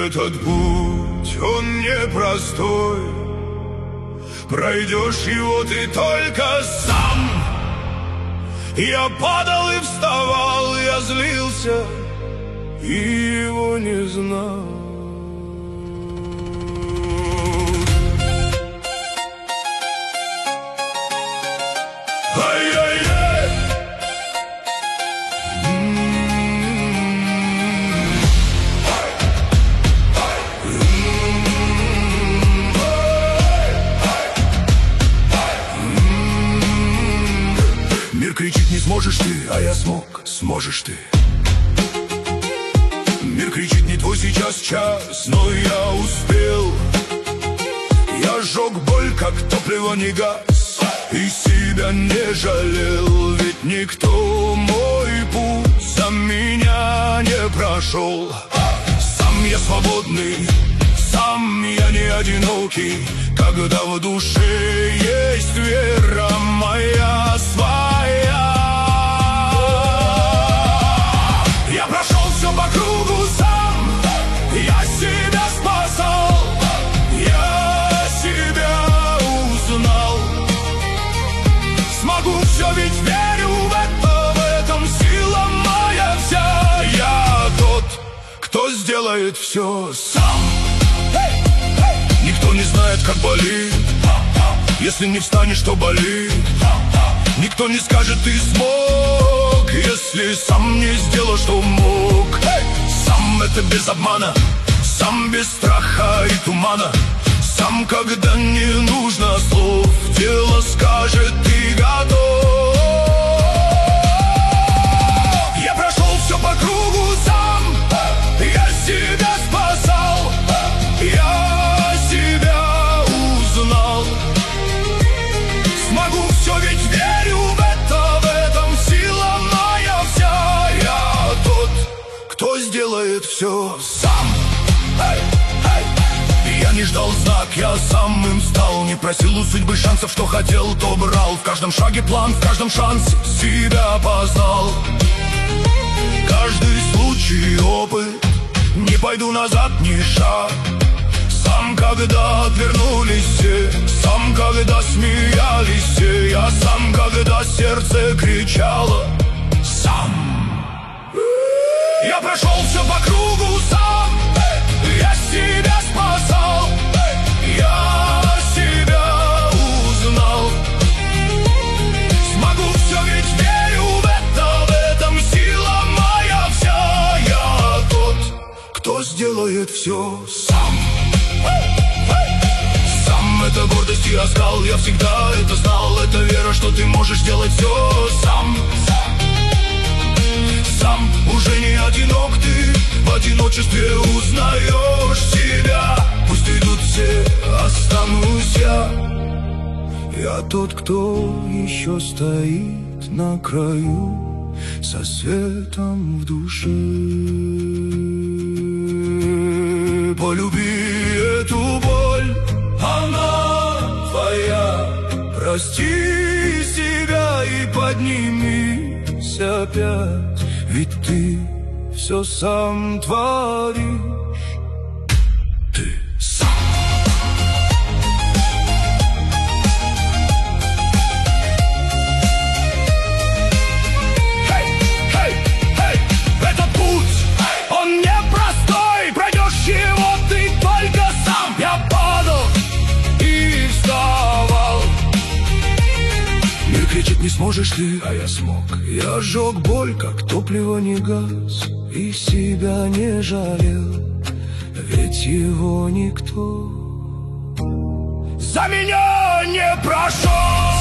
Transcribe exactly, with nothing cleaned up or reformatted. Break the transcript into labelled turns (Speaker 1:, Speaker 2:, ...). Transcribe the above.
Speaker 1: Этот путь, он непростой. Пройдешь его ты только сам. Я падал и вставал, я злился и его не знал. Ай-яй-яй! Мир кричит: не сможешь ты, а я смог, сможешь ты. Мир кричит: не твой сейчас час, но я успел. Я сжег боль, как топливо не газ, и себя не жалел. Ведь никто мой путь за меня не прошел. Сам я свободный, сам я не одинокий, когда в душе есть вера моя своя. Я прошел все по кругу сам, я себя спасал, я себя узнал. Смогу все, ведь верю в это, в этом сила моя вся. Я тот, кто сделает все сам. Никто не знает, как болит, если не встанешь, то болит. Никто не скажет: ты смог, если сам не сделал, что мог. Сам это без обмана, сам без страха и тумана, сам, когда не нужно слов, дело скажет: ты готов. Я прошел все по кругу сам, я себя спасал, я себя узнал. Смогу все, ведь верю в это, в этом сила моя вся. Я тот, кто сделает все сам. Эй, эй. Я не ждал знак, я сам им стал. Не просил у судьбы шансов, что хотел, то брал. В каждом шаге план, в каждом шансе себя познал. Каждый случай опыт, не пойду назад ни шаг. Сам, когда отвернулись все, сам, когда смеялись все, я сам, когда сердце кричало, сам. Я прошел все по кругу сам, я себя спасал, я себя узнал. Смогу все, ведь верю в это, в этом сила моя вся. Я тот, кто сделает все сам. Сам это гордость и оскал, я всегда это знал. Это вера, что ты можешь делать все сам. Сам уже не одинок ты, в одиночестве узнаешь себя. Пусть идут все, останусь я. Я тот, кто еще стоит на краю, со светом в душе. Полюби эту боль, она твоя. Прости себя и поднимись опять, ведь ты все сам творишь. Ты сам. Хей, хей, хей. Этот путь, он непростой. Пройдешь его ты только сам. Я падал и вставал. Мир кричит: не сможешь ты, а я смог. Я сжег боль, как топливо не газ, и себя не жалел, ведь его никто за меня не прошел.